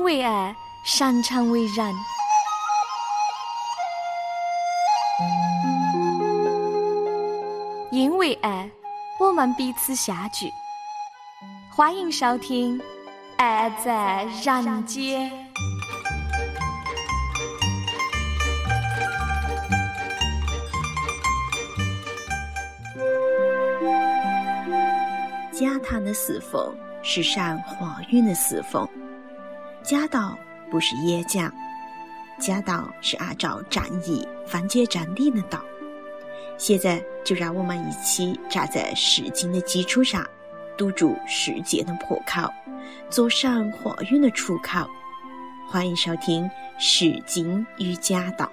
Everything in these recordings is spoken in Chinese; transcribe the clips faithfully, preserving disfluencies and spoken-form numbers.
为爱，擅长为人。因为爱，我们彼此相聚。欢迎收听《爱在人间》。 家堂的侍奉是善化运的侍奉。家道不是野讲，家道是按照正义分解真理的道。现在就让我们一起站在释经的基础上，堵住世界的破口，做善化运的出口。欢迎收听释经与家道。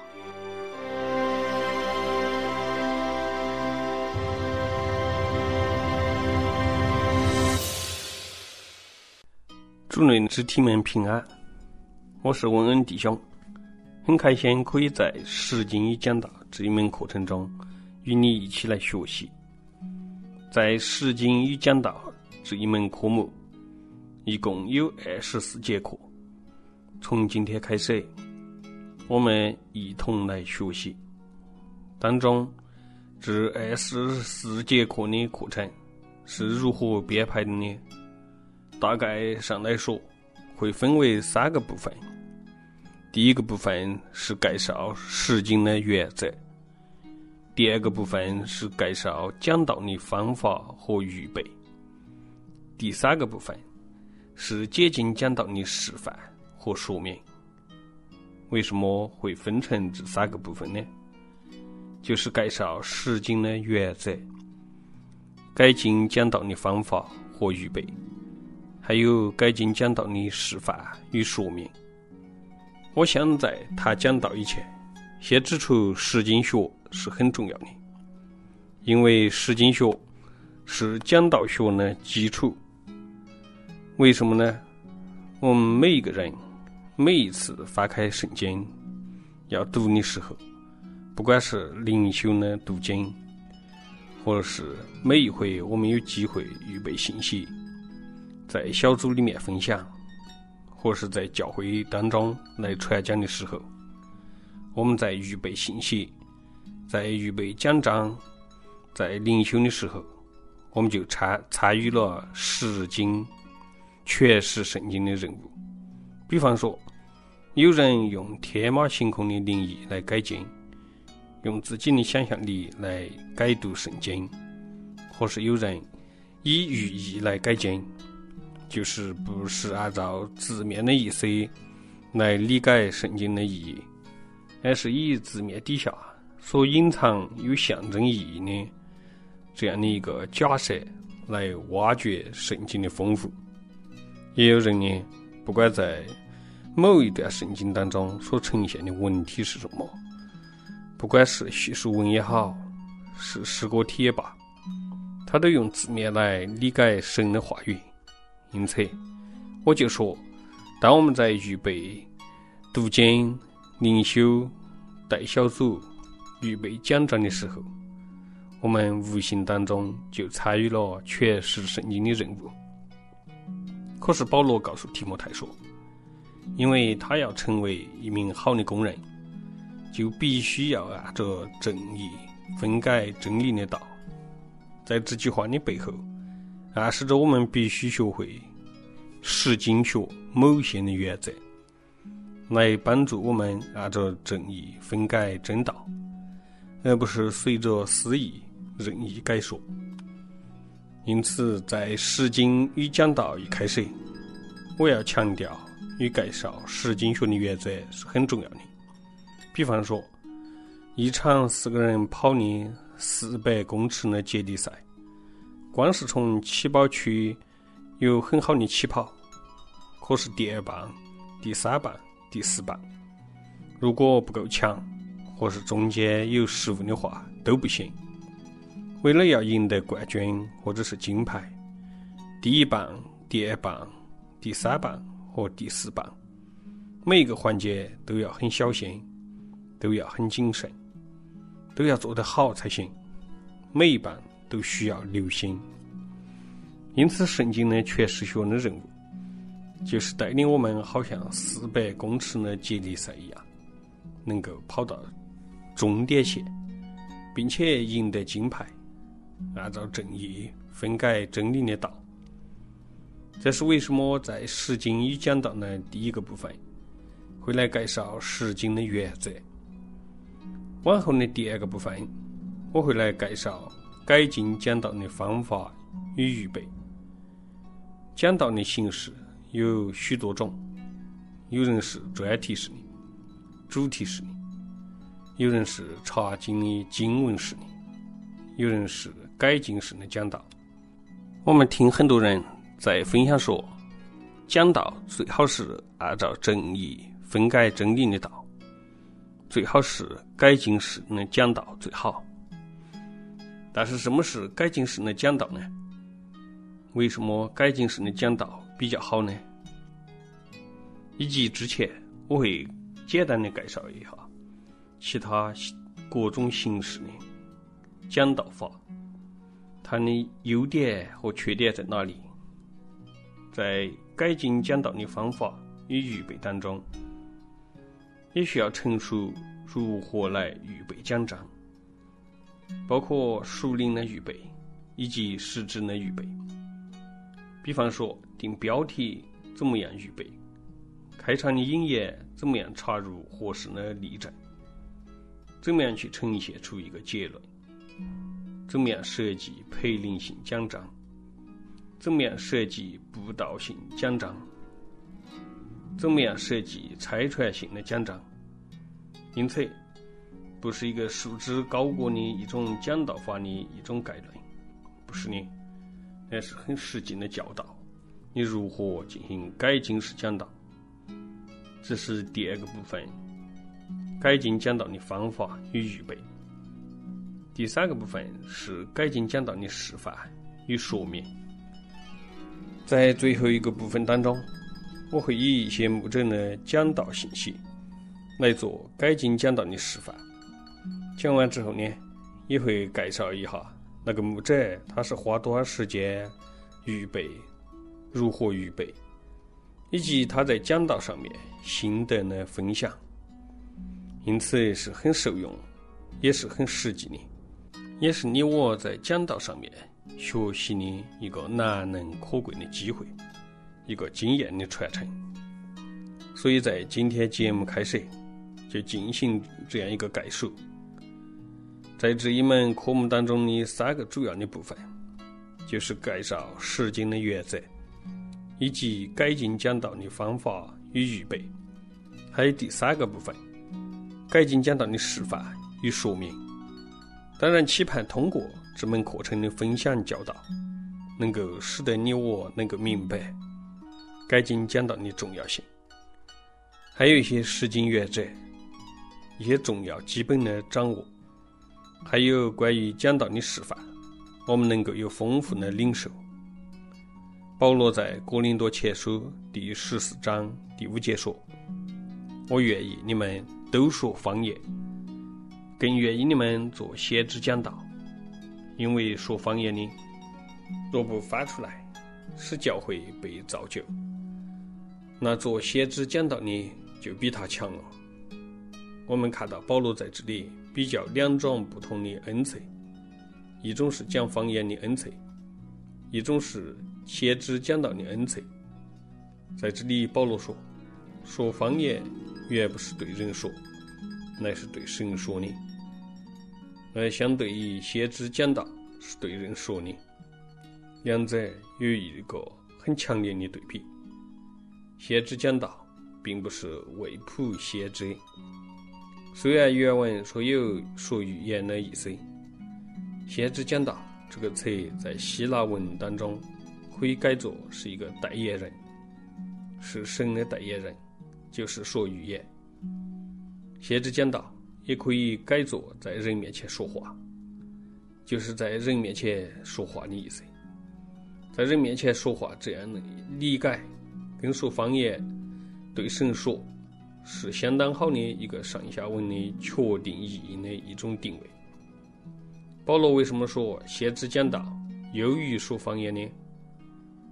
主内肢体们平安，我是文恩弟兄，很开心可以在释经与讲道这一门课程中与你一起来学习。在释经与讲道这一门科目一共有二十四节课，从今天开始我们一同来学习。当中这二十四节课的课程是如何编排的呢？大概上来说会分为三个部分。第一个部分是介绍释经的原则，第二个部分是介绍讲道的方法和预备，第三个部分是解经讲道的示范和说明。为什么会分成这三个部分呢？就是介绍释经的原则，解经讲道的方法和预备，还有解经讲道的示范与说明。我想在他讲道以前，先指出释经学是很重要的，因为释经学是讲道学的基础。为什么呢？我们每一个人每一次翻开圣经要读的时候，不管是灵修的读经，或者是每一回我们有机会预备信息，在小组里面分享，或是在教会当中来传讲的时候，我们在预备信息，在预备讲章，在灵修的时候，我们就参参与了释经诠释圣经的任务。比方说，有人用天马行空的灵意来解经，用自己的想象力来解读圣经，或是有人以寓意来解经，就是不是按照字面的意思来理解圣经的意义，而是以字面底下所隐藏有象征意义的这样的一个假设来挖掘圣经的丰富。也有人呢，不管在某一段圣经当中所呈现的文体是什么，不管是叙述文也好，是诗歌体也罢，他都用字面来理解神的话语。因此我就说，当我们在预备读经、灵修、带小组、预备讲章的时候，我们无形当中就参与了诠释圣经的任务。可是保罗告诉提摩太说，因为他要成为一名好的工人，就必须要按照正义分解真理的道。在这句话的背后，暗示着我们必须学会释经学某些的原则，来帮助我们按照正义分解真道，而不是随着私意任意解说。因此在释经与讲道一开始，我要强调与介绍释经学的原则是很重要的。比方说，一场四个人跑的四百公尺的接力赛，光是从起跑区有很好的起跑，可是第二棒、第三棒、第四棒如果不够强，或是中间有失误的话都不行。为了要赢得冠军或者是金牌，第一棒、第二棒、第三棒和第四棒每一个环节都要很小心，都要很谨慎，都要做得好才行，每一棒都需要留心。因此圣经的诠释学的任务就是带领我们好像四百公尺的接力赛一样，能够跑到终点线，并且赢得金牌，按照正义分改真理的道。这是为什么在十经与讲道的第一个部分会来介绍十经的原则，往后的第二个部分我会来介绍改进讲道的方法与预备。讲道的形式有许多种，有人是专题式的、主题式的，有人是查经的经文式的，有人是改进式的讲道。我们听很多人在分享说，讲道最好是按照正义分改真理的道，最好是改进式的讲道最好。但是什么是改进式的讲道呢？为什么改进式的讲道比较好呢？以及之前我会简单的介绍一下其他各种形式的讲道法，它的优点和缺点在哪里？在改进讲道的方法与预备当中，也需要陈述如何来预备讲章，包括属灵的预备以及实质的预备。比方说定标题怎么样预备，开场的引言怎么样插入合适的例证，怎么样去呈现出一个结论，怎么样设计培灵性讲章，怎么样设计布道性讲章，怎么样设计拆传性的讲章。因此不是一个束之高阁的一种讲道法的一种概论，不是的，那是很实际的教导，你如何进行改进式讲道。这是第二个部分，改进讲道的方法与预备。第三个部分是改进讲道的示范与说明。在最后一个部分当中，我会以一些牧者的讲道信息来做改进讲道的示范。讲完之后呢，也会介绍一下那个牧者他是花多少时间预备，如何预备，以及他在讲道上面心得的分享。因此是很受用，也是很实际的，也是你我在讲道上面学习的一个难能可贵的机会，一个经验的传承。所以在今天节目开始就进行这样一个概述。在这一门科目当中的三个主要的部分，就是介绍十经的原则，以及改进讲道的方法与预备，还有第三个部分，改进讲道的示范与说明。当然期盼通过这门课程的分享教导，能够使得你我能够明白改进讲道的重要性，还有一些实经原则，一些重要基本的掌握，还有关于讲道的示范，我们能够有丰富的领受。保罗在哥林多前书第十四章第五节说，我愿意你们都说方言，更愿意你们做先知讲道，因为说方言的若不发出来，使教会被造就，那做先知讲道的就比他强了。我们看到保罗在这里比较两种不同的恩赐，一种是讲方言的恩赐，一种是先知讲道的恩赐。在这里保罗说，说方言原不是对人说，乃是对神说的，而相对于先知讲道是对人说的，两者有一个很强烈的对比。先知讲道并不是为仆先知，虽然原文说有说预言的意思，先知讲道这个词在希腊文当中可以改作是一个代言人，是神的代言人，就是说预言。先知讲道也可以改作在人面前说话，就是在人面前说话的意思。在人面前说话这样的理解跟说方言对神说是相当好的一个上下文的确定意义的一种定位。保罗为什么说先知讲道优于说方言呢？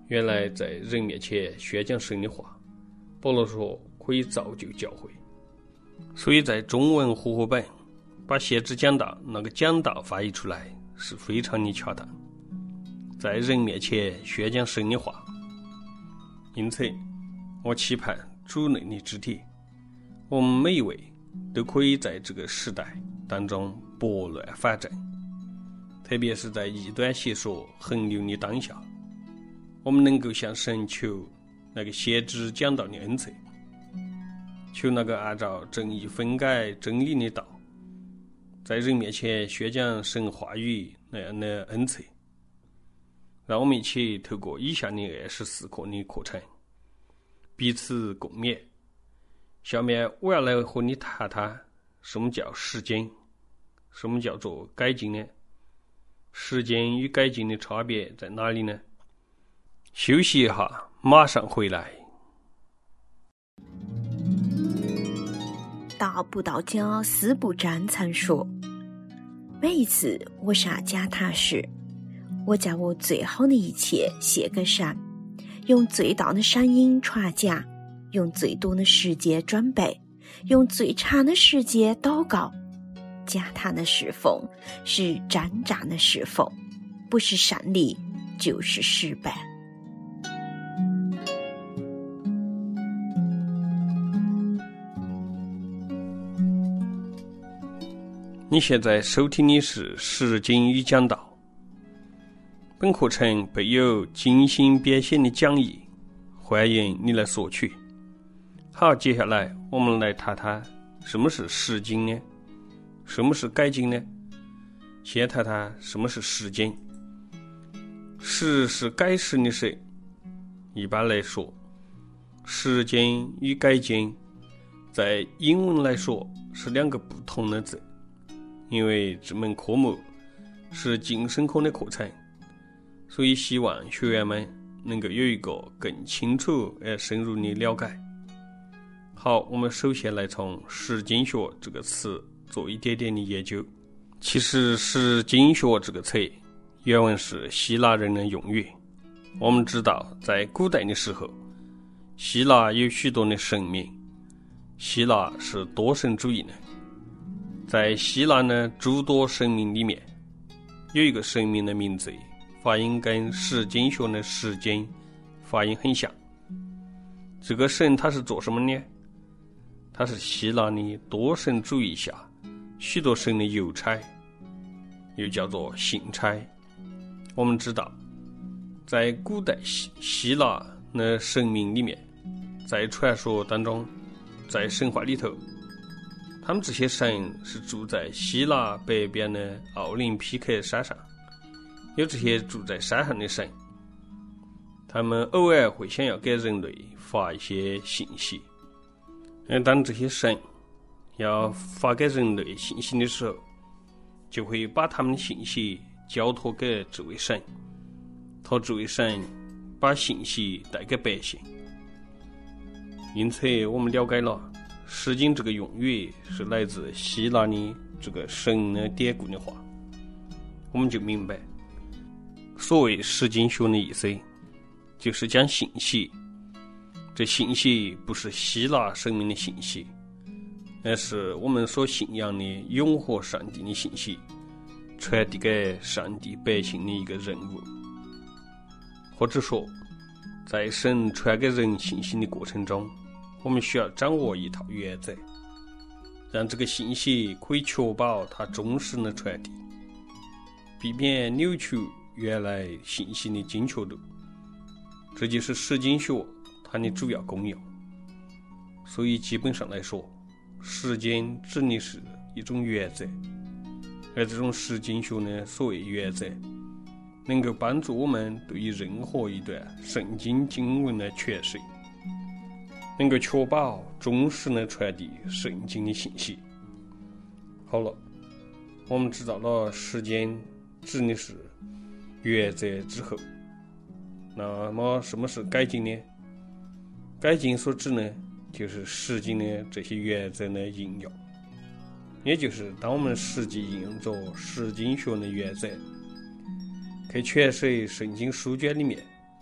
原来在人面前宣讲神的话，保罗说可以造就教会。所以在中文和合本把先知讲道那个讲道翻译出来是非常的恰当，在人面前宣讲神的话。因此我期盼主内的肢体，我们每一位都可以在这个时代当中拨乱反正，特别是在异端邪说横流的当下，我们能够向神求那个先知讲道的恩赐，求那个按照正义分改真理的道，在人面前宣讲神话语那样的恩赐。让我们一起透过以下的二十四课的课程彼此共勉。下面我要来和你谈谈什么叫实践，什么叫做改进呢？实践与改进的差别在哪里呢？休息一下，马上回来。 道不道家四不沾曾说，每一次我上讲台时，我将我最好的一切献给神，用最大的声音传讲，用最多的时间准备，用最长的时间祷告。讲台的侍奉是征战的侍奉，不是胜利就是失败。 你现在收听的是实经与讲道，本课程备有精心编写的讲义，欢迎你来索取。好，接下来我们来谈谈什么是实经呢？什么是改进呢？先谈谈什么是实经。实是改实的实，一般来说，实经与改进在英文来说是两个不同的字，因为这门科目是晋升科的课程，所以希望学员们能够有一个更清楚而深入的了解。好，我们首先来从实经学这个词做一点点的研究。其实实经学这个词原文是希腊人的用语。我们知道在古代的时候，希腊有许多的神明，希腊是多神主义的。在希腊的诸多神明里面，有一个神明的名字发音跟实经学的实经发音很像。这个神他是做什么呢？他是希腊的多神主义下许多神的邮差，又叫做信差。我们知道在古代希希腊的神明里面，在传说当中，在神话里头，他们这些神是住在希腊北边的奥林匹克山上。有这些住在山上的神，他们偶尔会想要给人类发一些信息。而当这些神要发给人类信息的时候，就会把他们的信息交托给这位神，托这位神把信息带给百姓。因此我们了解了实经这个用语是来自希腊的这个神的典故的话，我们就明白所谓实经学的意思，就是讲信息。这信息不是希腊神明的信息，而是我们所信仰的永活上帝的信息，传递给上帝百姓的一个任务。或者说，在神传给人信息的过程中，我们需要掌握一套原则，让这个信息可以确保它忠实的传递，避免扭曲原来信息的精确度。这就是实经学它的主要功用。所以基本上来说，实经指的是一种原则，而这种实经学呢，所谓原则能够帮助我们对于任何一段圣经经文的诠释，能够确保忠实的传递圣经的信息。好了，我们知道了实经指的是原则之后，那么什么是改进呢？改进所指呢，就是实经的这些原则的应用，也就是当我们实际应用着实经学的原则，去诠释圣经书卷里面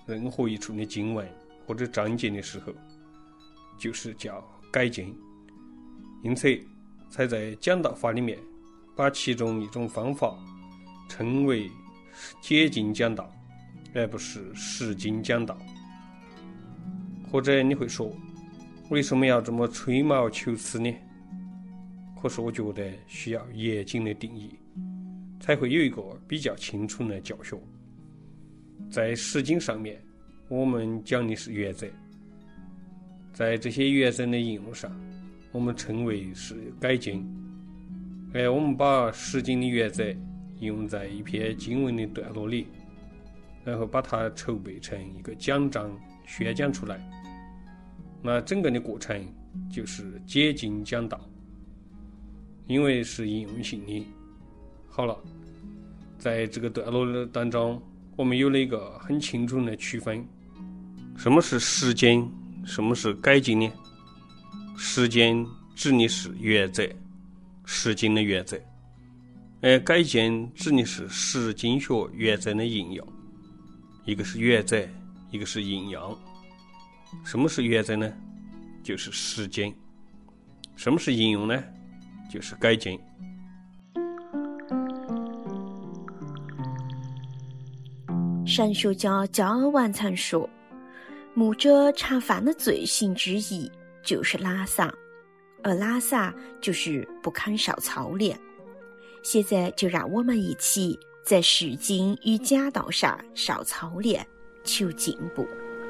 任何一处的经文或者章节的时候，就是叫改经，因此才在讲道法里面把其中一种方法称为解经讲道，而不是实经讲道。或者你会说，为什么要这么吹毛求疵呢？可是我觉得需要严谨的定义，才会有一个比较清楚的教学。在实经上面，我们讲的是原则，在这些原则的应用上，我们称为是改经。而我们把实经的原则应用在一篇经文的段落里，然后把它筹备成一个讲章宣讲出来，那整个的过程就是解经讲道，因为是应用性的。好了，在这个段落当中，我们有了一个很清楚的区分，什么是实经，什么是改经呢？实经指的是原则，实经的原则，而改经指的是实经学原则的应用。一个是原则，一个是应用。什么是原则呢？就是实经。什么是应用呢？就是改经。 神学家加尔文曾说，牧者常犯的罪行之一就是懒散，而懒散就是不肯受操练。现在就让我们一起在实经与讲道上受操练，求进步。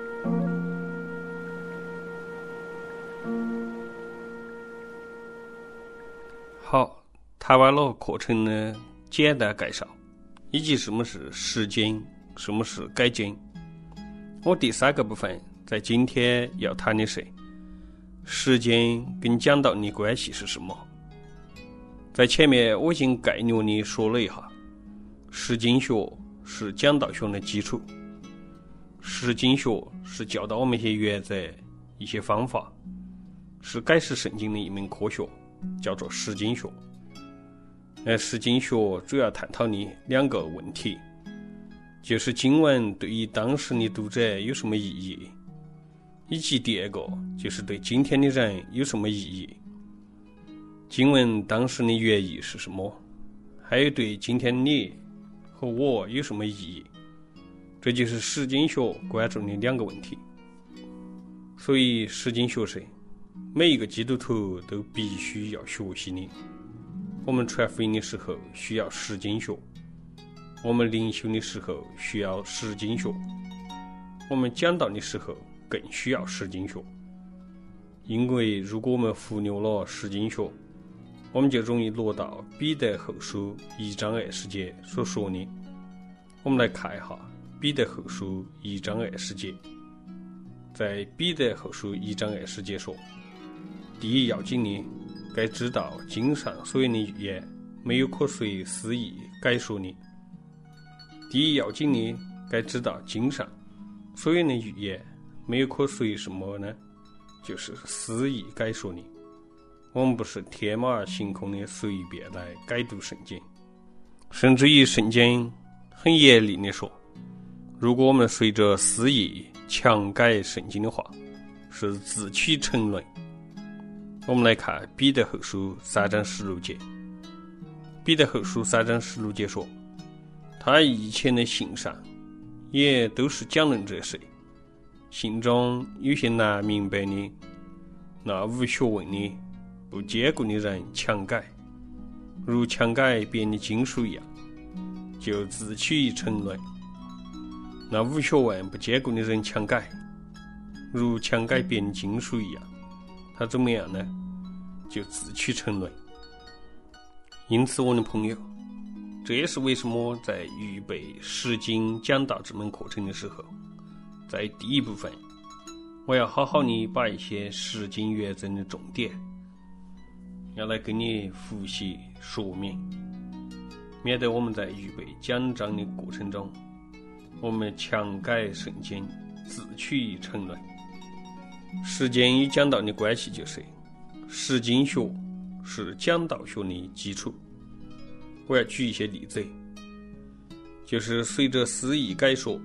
好，谈完了课程的简单介绍，以及什么是实经，什么是改经。我第三个部分在今天要谈的是实经跟讲道的关系是什么。在前面我已经概略地说了一下，实经学是讲道学的基础，实经学是教导我们一些原则、一些方法，是解释圣经的一门科学，叫做实经学。而实经学主要探讨的两个问题，就是经文对于当时的读者有什么意义，以及第二个就是对今天的人有什么意义。经文当时的原意是什么，还有对今天你和我有什么意义，这就是实经学关注的两个问题。所以实经学是每一个基督徒都必须要学习的。我们传福音的时候需要实经学，我们灵修的时候需要实经学，我们讲道的时候更需要实经学。因为如果我们忽略了实经学，我们就容易落到彼得后书一章二十节所说的。我们来看一下彼得后书一章二十节。在彼得后书一章二十节说，第一要紧的，该知道经上所有的预言没有可随私意改说的。第一要紧的，该知道经上所有的预言没有可随什么呢？就是私意改说的。我们不是天马行空的随便来改读圣经，甚至于圣经很严厉地说，如果我们随着私意强改圣经的话，是自取沉沦。我们来看彼得后书三章十六节。彼得后书三章十六节说，他以前的信上也都是讲论这事，信中有些难明白的，那无学问的不坚固的人强改，如强改别的经书一样，就自取沉沦。那无学问不坚固的人强改，如强改别的经书一样，他怎么样呢？就自取沉沦。因此我的朋友，这也是为什么在预备实经讲道这门课程的时候，在第一部分我要好好的把一些实经原则的重点要来跟你复习说明，免得我们在预备讲章的过程中，我们强改圣经，自取沉沦。实经与讲道的关系就是，实经学是讲道学的基础。我要举一些例子，就是随着私意改说，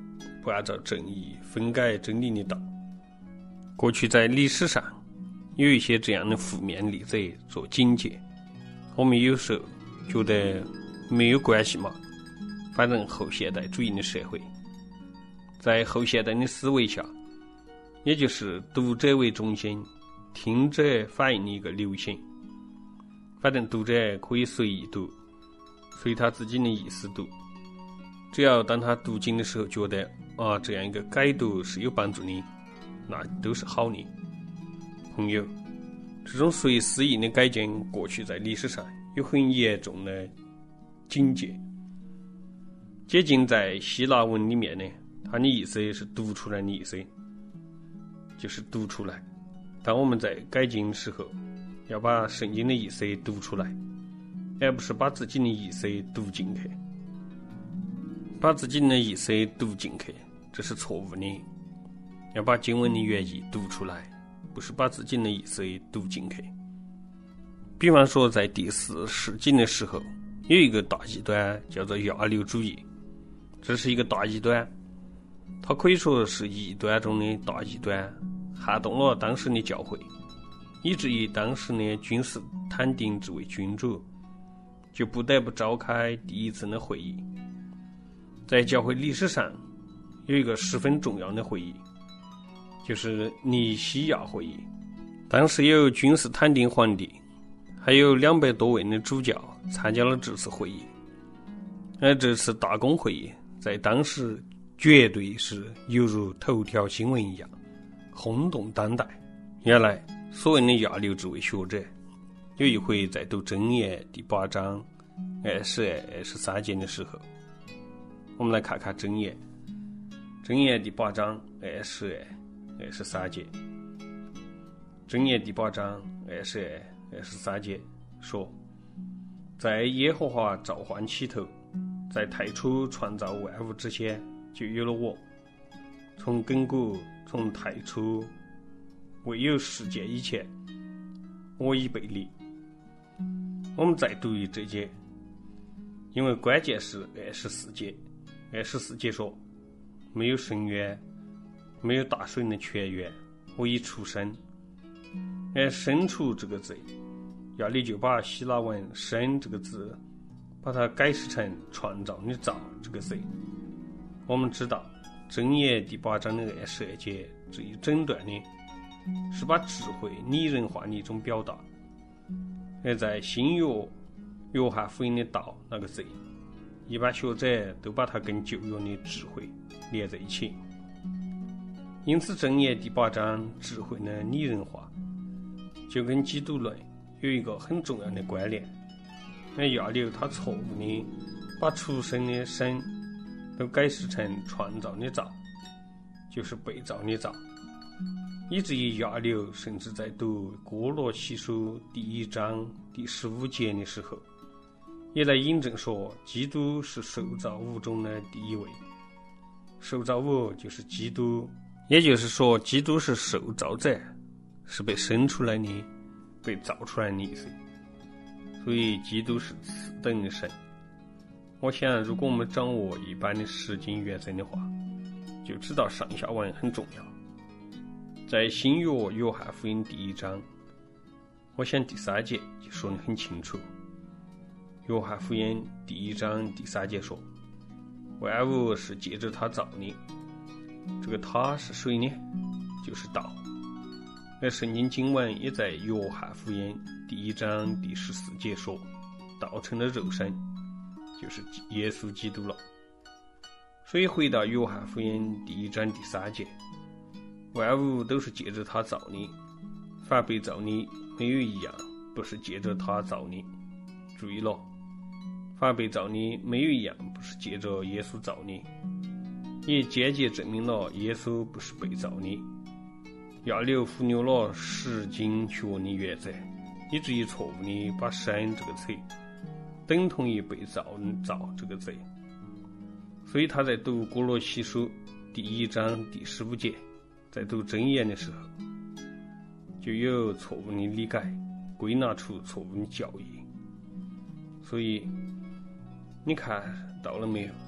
不按照正义分改真理的道。过去在历史上有一些这样的负面例子做警戒，我们有时候觉得没有关系嘛，反正后现代主义的社会，在后现代的思维下，也就是读者为中心，听者反映的一个流行。反正读者可以随意读，随他自己的意思读，只要当他读经的时候觉得啊，这样一个改读是有帮助的，那都是好的。朋友，这种随思意的改进，过去在历史上有很严重的警戒。接近在希腊文里面呢，它的意思是读出来的意思，就是读出来。当我们在改经的时候，要把圣经的意思读出来，而不是把自己的意思读进去。把自己的意思读进去，这是错误的。要把经文的原意读出来，不是把自己的意思读进去。比方说，在第四世纪的时候，有一个大异端叫做亚流主义，这是一个大异端，它可以说是异端中的大异端，撼动了当时的教会，以至于当时的君士坦丁这位君主就不得不召开第一次的会议。在教会历史上有一个十分重要的会议，就是尼西亚会议。当时有君士坦丁皇帝，还有两百多位的主教参加了这次会议。而这次大公会议在当时绝对是犹如头条新闻一样，轰动当代。原来所谓的亚流这位学者有一回在读箴言第八章二十二、二十三节的时候，我们来看看箴言。箴言第八章二十二、二十三节。箴言第八章二十二、二十三节说：在耶和华召唤起头，在太初创造万物之前，就有了我。从亘古，从太初，未有世界以前，我已被立。我们再读一这节，因为关键是二十四节。二十四节说：没有深渊，没有大水的泉源，我已出生。而生出这个字，亚里就把希腊文生这个字把它改释成创造的造这个字。我们知道箴言第八章的二十二节这一整段呢，是把智慧拟人化的一种表达。而在新约约翰福音的道那个字，一般学者都把它跟旧约的智慧连在一起。因此箴言第八章智慧的拟人化就跟基督论有一个很重要的关联。而亚流他错误的把出生的生都改释成创造的造，就是被造的造，以至于亚流甚至在读哥罗西书第一章第十五节的时候，也来引证说基督是受造物中的第一位。受造物就是基督，也就是说基督是受造者，是被生出来的，被造出来的意思。所以基督是次等的神。我想如果我们掌握一般的释经原则的话，就知道上下文很重要。在新约约翰福音第一章，我想第三节就说得很清楚。约翰福音第一章第三节说：万物是借着他造的。这个他是谁呢？就是道。而圣经经文也在约翰福音第一章第十四节说：道成了肉身，就是耶稣基督了。所以回到约翰福音第一章第三节，万物都是借着他造的，凡被造的没有一样不是借着他造的。注意了，凡被造的没有一样不是借着耶稣造的，也间接证明了耶稣不是被造的。亚流忽略了释经学的原则，以至于错误的把生这个词等同于被造造这个字。所以他在读哥罗西书第一章第十五节，在读箴言的时候就有错误的理解，归纳出错误的教义。所以你看到了没有，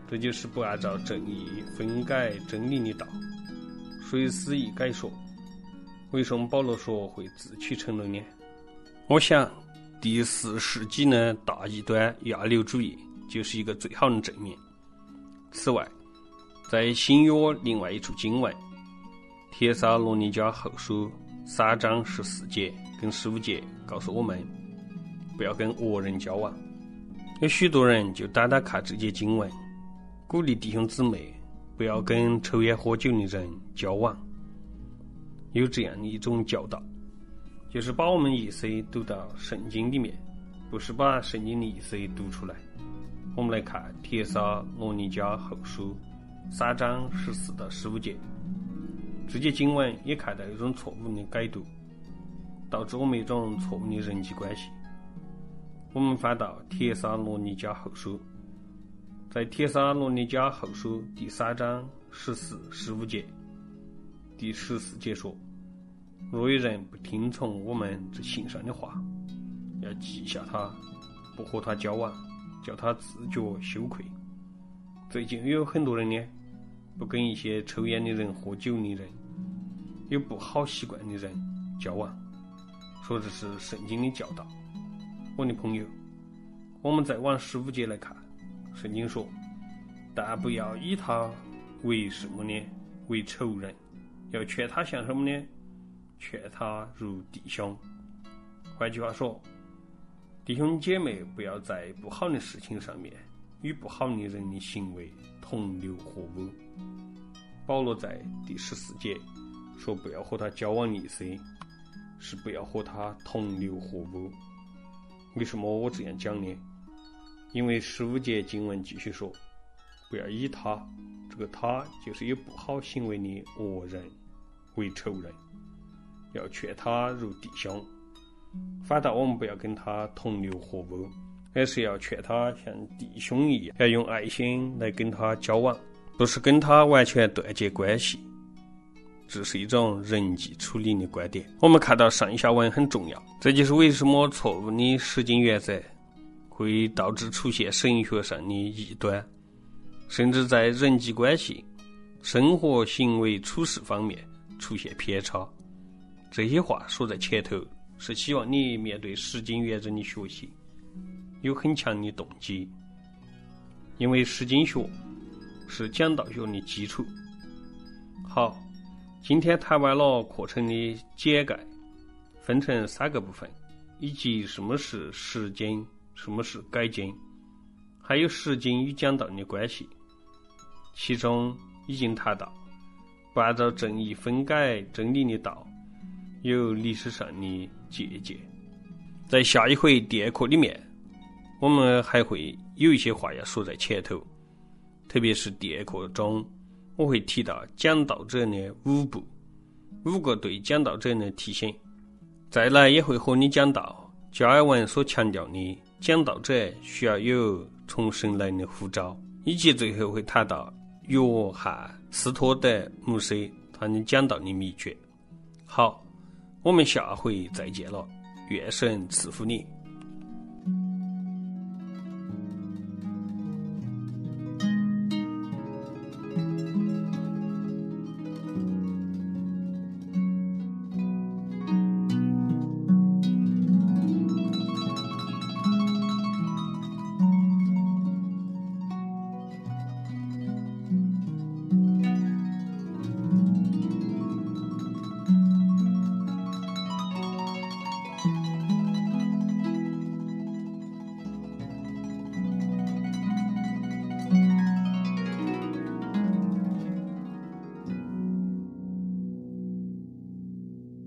这就是不按照正义分改真理的道。谁思一改说，为什么保罗说会自取沉沦呢？我想第四世纪的大异端亚流主义就是一个最好的证明。此外，在新约另外一处经文帖撒罗尼迦后书三章十四节跟十五节告诉我们，不要跟恶人交往。有许多人就单单看这节经文，鼓励弟兄姊妹不要跟抽烟喝酒的人交往。有这样的一种教导，就是把我们意思读到圣经里面，不是把圣经的意思读出来。我们来看帖撒罗尼迦后书三章十四到十五节，这节经文也看到一种错误的解读，导致我们一种错误的人际关系。我们翻到帖撒罗尼迦后书，在帖撒罗尼迦后书第三章十四、十五节，第十四节说：若有人不听从我们这信上的话，要记下他，不和他交往，叫他自觉羞愧。最近有很多人呢，不跟一些抽烟的人、喝酒的人、有不好习惯的人交往，说这是圣经的教导。我的朋友，我们再往十五节来看，圣经说：但不要以他为什么呢？为仇人，要劝他像什么呢？劝他如弟兄。换句话说，弟兄姐妹不要在不好的事情上面与不好的人的行为同流合污。保罗在第十四节说不要和他交往的意思是不要和他同流合污。为什么我这样讲呢？因为十五节经文继续说，不要以他，这个他就是有不好行为的恶人为仇人，要劝他如弟兄。反倒我们不要跟他同流合污，而是要劝他像弟兄一样，要用爱心来跟他交往，不是跟他完全断绝关系。这是一种人际处理的观点。我们看到上下文很重要，这就是为什么错误的实践原则会导致出现神学上的异端，甚至在人际关系、生活行为处事方面出现偏差。这些话说在前头，是希望你面对实践原则的学习有很强的动机，因为实践学是讲道学的基础。好，今天谈完了课程的简概，分成三个部分，以及什么是实践，什么是改进，还有实践与讲道的关系。其中已经谈到不按照正义分改真理的道有历史上的借鉴。在下一回电课里面，我们还会有一些话要说在前头，特别是电课中我会提到讲道者的五步，五个对讲道者的提醒。再来也会和你讲到加尔文所强调的讲道者需要有从神来的呼召，以及最后会谈到约翰斯托德牧师他的讲道的秘诀。好，我们下回再见了，愿神赐福你。